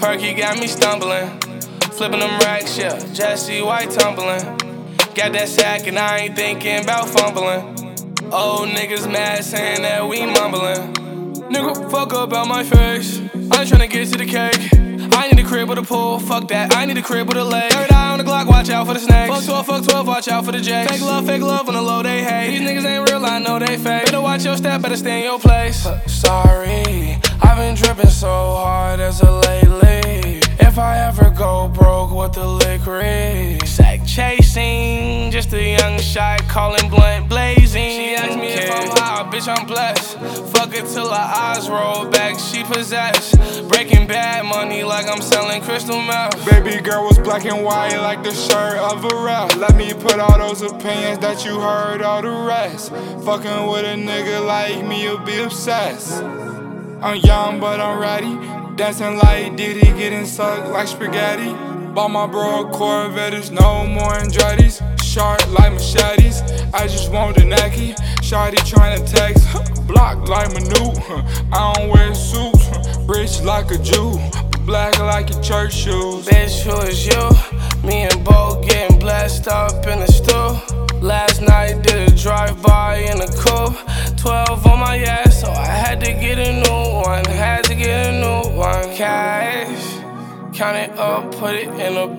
Perky got me stumbling. Flipping them racks, yeah, Jesse White tumbling. Got that sack and I ain't thinking about fumbling. Old niggas mad saying that we mumbling. Nigga, fuck up out my face. I ain't tryna get to the cake. I need a crib with a pool, fuck that. I need a crib with a lake. Third eye on the Glock, watch out for the snakes. Fuck 12, watch out for the Jakes. Fake love on the low, they hate. These niggas ain't real, I know they fake. Better watch your step, better stay in your place. Sorry, I've been dripping so hard as of lately. If I ever go broke with the liquor, sack chasing, just a young shot calling blunt blazing. She asked me if I'm high, bitch I'm blessed. Fuck it till her eyes roll back, she possessed. Breaking bad money like I'm selling crystal meth. Baby girl was black and white like the shirt of a rap. Let me put all those opinions that you heard all the rest. Fucking with a nigga like me, you'll be obsessed. I'm young but I'm ready. Dancing like Diddy, getting sucked like spaghetti. Bought my bro a Corvette, there's no more Andretti's. Sharp like machetes, I just want the necky. Shawty tryna text, block like Manu. I don't wear suits, rich like a Jew, black like your church shoes. Bitch, who is you? Me and Bo getting blessed up in the stool. Last night did a drive-by in a coupe. 12 on my ass, so I had to get a new one. Had to get a new one. Cash, count it up, put it in a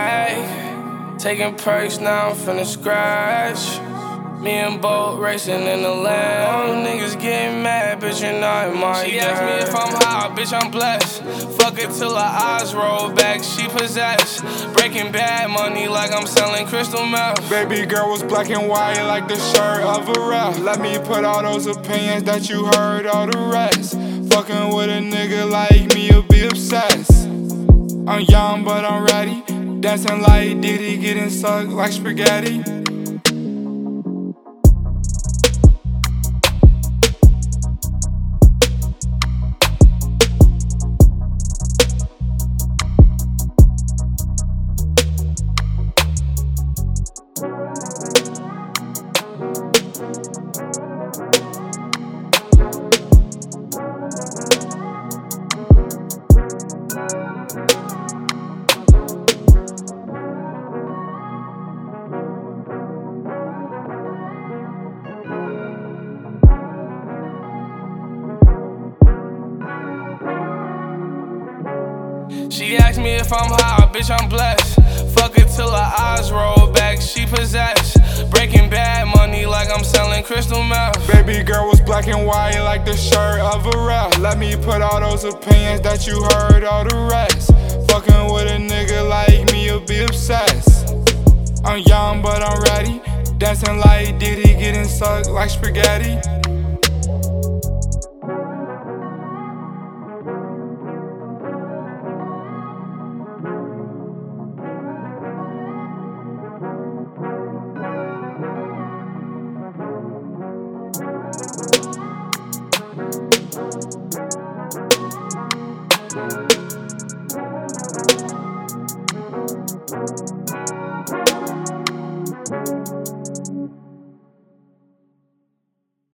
bag. Taking perks, now I'm finna scratch. Me and Bo racing in the land. Niggas getting mad, bitch, you're not my She asked me if I'm high, bitch, I'm blessed. Fuck it till her eyes roll back, she possessed. Breaking bad money like I'm selling crystal meth. Baby girl was black and white like the shirt of a rap. Let me put all those opinions that you heard all the rest. Fucking with a nigga like me, you'll be obsessed. I'm young but I'm ready. Dancing like Diddy, getting sucked like spaghetti. She asked me if I'm high, bitch, I'm blessed. Fuck it till her eyes roll back, she possessed. Breaking bad money like I'm selling crystal meth. Baby girl was black and white like the shirt of a rap. Let me put all those opinions that you heard all the rest. Fucking with a nigga like me, you'll be obsessed. I'm young but I'm ready. Dancing like Diddy, getting sucked like spaghetti. Thank you.